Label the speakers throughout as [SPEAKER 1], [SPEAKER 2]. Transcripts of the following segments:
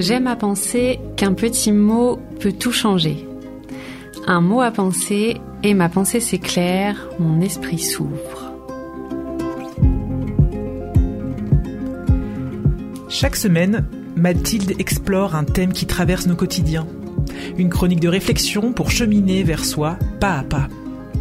[SPEAKER 1] J'aime à penser qu'un petit mot peut tout changer. Un mot à penser et ma pensée s'éclaire, mon esprit s'ouvre.
[SPEAKER 2] Chaque semaine, Mathilde explore un thème qui traverse nos quotidiens. Une chronique de réflexion pour cheminer vers soi, pas à pas.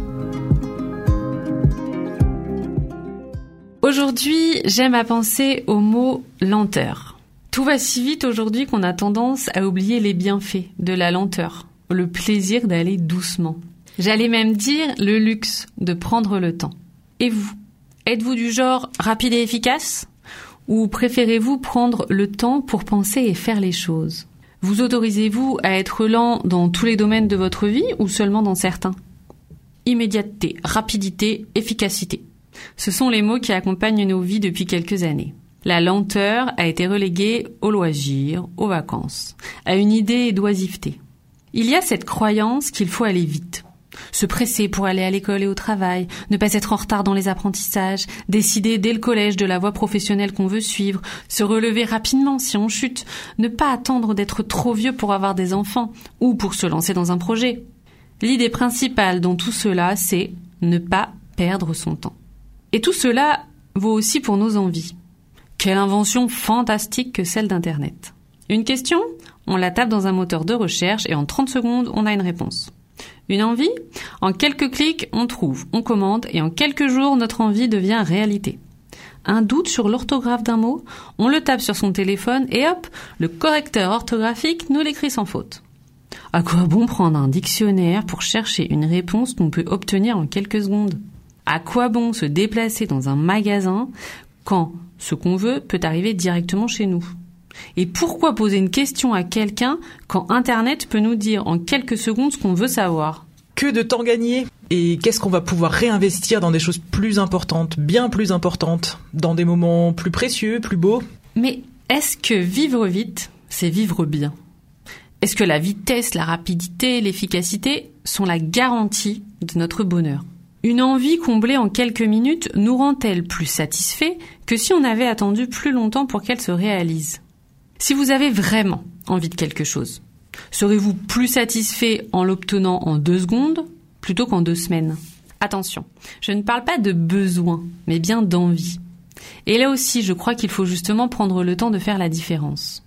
[SPEAKER 1] Aujourd'hui, j'aime à penser au mot lenteur. Tout va si vite aujourd'hui qu'on a tendance à oublier les bienfaits de la lenteur, le plaisir d'aller doucement. J'allais même dire le luxe de prendre le temps. Et vous, êtes-vous du genre rapide et efficace ? Ou préférez-vous prendre le temps pour penser et faire les choses ? Vous autorisez-vous à être lent dans tous les domaines de votre vie ou seulement dans certains ? Immédiateté, rapidité, efficacité. Ce sont les mots qui accompagnent nos vies depuis quelques années. La lenteur a été reléguée aux loisirs, aux vacances, à une idée d'oisiveté. Il y a cette croyance qu'il faut aller vite. Se presser pour aller à l'école et au travail, ne pas être en retard dans les apprentissages, décider dès le collège de la voie professionnelle qu'on veut suivre, se relever rapidement si on chute, ne pas attendre d'être trop vieux pour avoir des enfants ou pour se lancer dans un projet. L'idée principale dans tout cela, c'est ne pas perdre son temps. Et tout cela vaut aussi pour nos envies. Quelle invention fantastique que celle d'Internet. Une question ? On la tape dans un moteur de recherche et en 30 secondes, on a une réponse. Une envie ? En quelques clics, on trouve, on commande et en quelques jours, notre envie devient réalité. Un doute sur l'orthographe d'un mot ? On le tape sur son téléphone et hop, le correcteur orthographique nous l'écrit sans faute. À quoi bon prendre un dictionnaire pour chercher une réponse qu'on peut obtenir en quelques secondes ? À quoi bon se déplacer dans un magasin quand ce qu'on veut peut arriver directement chez nous ? Et pourquoi poser une question à quelqu'un quand Internet peut nous dire en quelques secondes ce qu'on veut savoir ?
[SPEAKER 2] Que de temps gagné ! Et qu'est-ce qu'on va pouvoir réinvestir dans des choses plus importantes, bien plus importantes, dans des moments plus précieux, plus beaux ?
[SPEAKER 1] Mais est-ce que vivre vite, c'est vivre bien ? Est-ce que la vitesse, la rapidité, l'efficacité sont la garantie de notre bonheur ? Une envie comblée en quelques minutes nous rend-elle plus satisfaits que si on avait attendu plus longtemps pour qu'elle se réalise ? Si vous avez vraiment envie de quelque chose, serez-vous plus satisfait en l'obtenant en 2 secondes plutôt qu'en 2 semaines ? Attention, je ne parle pas de besoin, mais bien d'envie. Et là aussi, je crois qu'il faut justement prendre le temps de faire la différence.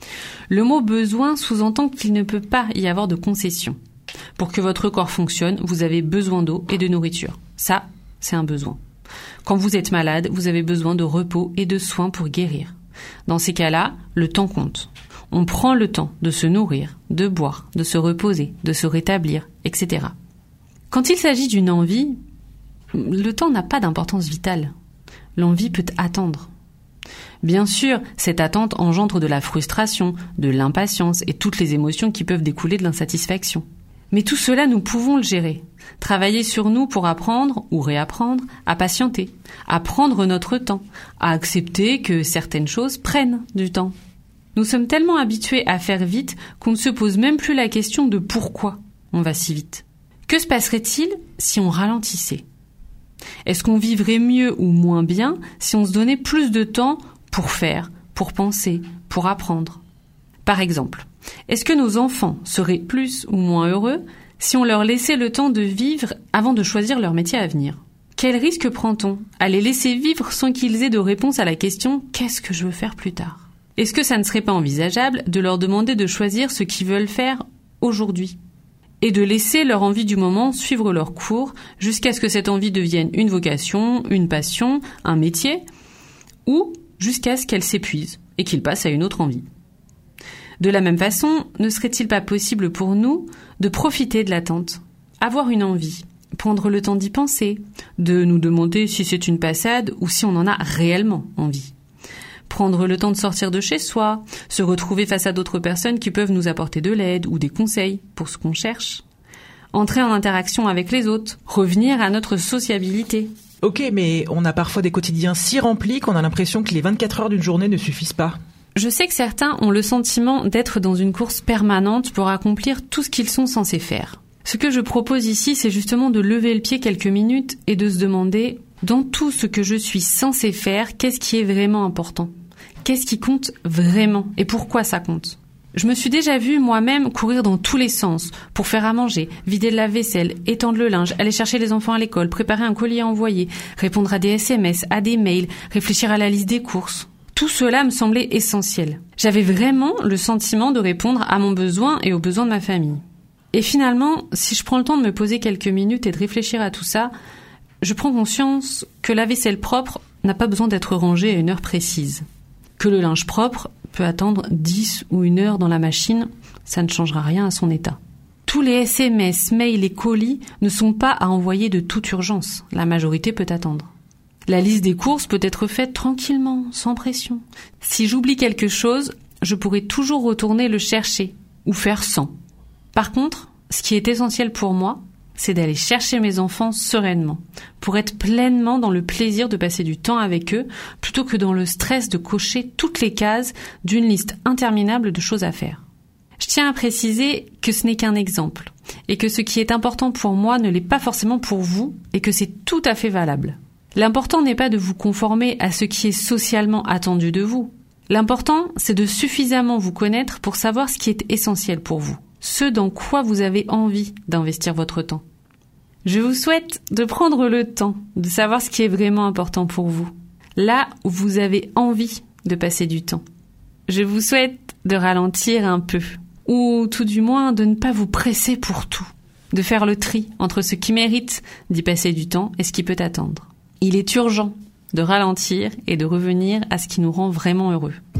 [SPEAKER 1] Le mot « besoin » sous-entend qu'il ne peut pas y avoir de concession. Pour que votre corps fonctionne, vous avez besoin d'eau et de nourriture. Ça, c'est un besoin. Quand vous êtes malade, vous avez besoin de repos et de soins pour guérir. Dans ces cas-là, le temps compte. On prend le temps de se nourrir, de boire, de se reposer, de se rétablir, etc. Quand il s'agit d'une envie, le temps n'a pas d'importance vitale. L'envie peut attendre. Bien sûr, cette attente engendre de la frustration, de l'impatience et toutes les émotions qui peuvent découler de l'insatisfaction. Mais tout cela, nous pouvons le gérer. Travailler sur nous pour apprendre ou réapprendre à patienter, à prendre notre temps, à accepter que certaines choses prennent du temps. Nous sommes tellement habitués à faire vite qu'on ne se pose même plus la question de pourquoi on va si vite. Que se passerait-il si on ralentissait ? Est-ce qu'on vivrait mieux ou moins bien si on se donnait plus de temps pour faire, pour penser, pour apprendre ? Par exemple, est-ce que nos enfants seraient plus ou moins heureux si on leur laissait le temps de vivre avant de choisir leur métier à venir ? Quel risque prend-on à les laisser vivre sans qu'ils aient de réponse à la question « Qu'est-ce que je veux faire plus tard ?» Est-ce que ça ne serait pas envisageable de leur demander de choisir ce qu'ils veulent faire aujourd'hui ? Et de laisser leur envie du moment suivre leur cours jusqu'à ce que cette envie devienne une vocation, une passion, un métier, ou jusqu'à ce qu'elle s'épuise et qu'ils passent à une autre envie. De la même façon, ne serait-il pas possible pour nous de profiter de l'attente, avoir une envie, prendre le temps d'y penser, de nous demander si c'est une passade ou si on en a réellement envie. Prendre le temps de sortir de chez soi, se retrouver face à d'autres personnes qui peuvent nous apporter de l'aide ou des conseils pour ce qu'on cherche. Entrer en interaction avec les autres, revenir à notre sociabilité.
[SPEAKER 2] Ok, mais on a parfois des quotidiens si remplis qu'on a l'impression que les 24 heures d'une journée ne suffisent pas.
[SPEAKER 1] Je sais que certains ont le sentiment d'être dans une course permanente pour accomplir tout ce qu'ils sont censés faire. Ce que je propose ici, c'est justement de lever le pied quelques minutes et de se demander, dans tout ce que je suis censé faire, qu'est-ce qui est vraiment important ? Qu'est-ce qui compte vraiment ? Et pourquoi ça compte ? Je me suis déjà vue moi-même courir dans tous les sens pour faire à manger, vider le lave-vaisselle, étendre le linge, aller chercher les enfants à l'école, préparer un colis à envoyer, répondre à des SMS, à des mails, réfléchir à la liste des courses. Tout cela me semblait essentiel. J'avais vraiment le sentiment de répondre à mon besoin et aux besoins de ma famille. Et finalement, si je prends le temps de me poser quelques minutes et de réfléchir à tout ça, je prends conscience que la vaisselle propre n'a pas besoin d'être rangée à une heure précise. Que le linge propre peut attendre 10 ou 1 heure dans la machine, ça ne changera rien à son état. Tous les SMS, mails et colis ne sont pas à envoyer de toute urgence. La majorité peut attendre. La liste des courses peut être faite tranquillement, sans pression. Si j'oublie quelque chose, je pourrai toujours retourner le chercher ou faire sans. Par contre, ce qui est essentiel pour moi, c'est d'aller chercher mes enfants sereinement, pour être pleinement dans le plaisir de passer du temps avec eux, plutôt que dans le stress de cocher toutes les cases d'une liste interminable de choses à faire. Je tiens à préciser que ce n'est qu'un exemple, et que ce qui est important pour moi ne l'est pas forcément pour vous, et que c'est tout à fait valable. L'important n'est pas de vous conformer à ce qui est socialement attendu de vous. L'important, c'est de suffisamment vous connaître pour savoir ce qui est essentiel pour vous, ce dans quoi vous avez envie d'investir votre temps. Je vous souhaite de prendre le temps de savoir ce qui est vraiment important pour vous, là où vous avez envie de passer du temps. Je vous souhaite de ralentir un peu, ou tout du moins de ne pas vous presser pour tout, de faire le tri entre ce qui mérite d'y passer du temps et ce qui peut attendre. Il est urgent de ralentir et de revenir à ce qui nous rend vraiment heureux.